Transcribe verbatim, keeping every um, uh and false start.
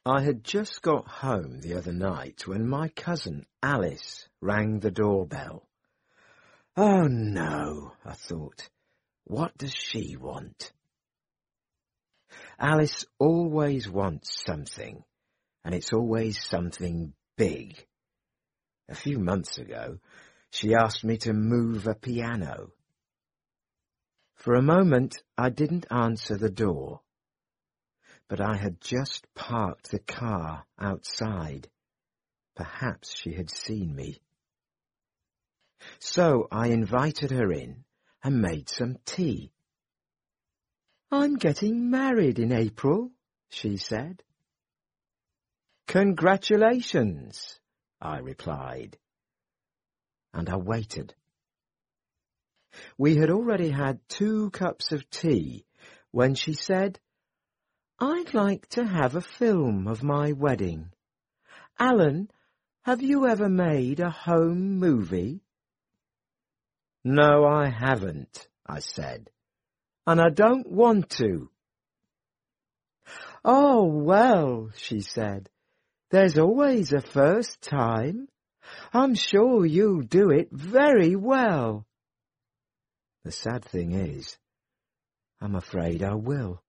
I had just got home the other night when my cousin Alice rang the doorbell. Oh no, I thought, what does she want? Alice always wants something, and it's always something big. A few months ago, she asked me to move a piano. For a moment, I didn't answer the door, but I had just parked the car outside. Perhaps she had seen me. So I invited her in and made some tea. I'm getting married in April, she said. Congratulations, I replied. And I waited. We had already had two cups of tea when she said, I'd like to have a film of my wedding. Alan, have you ever made a home movie? No, I haven't, I said, and I don't want to. Oh, well, she said, there's always a first time. I'm sure you'll do it very well. The sad thing is, I'm afraid I will.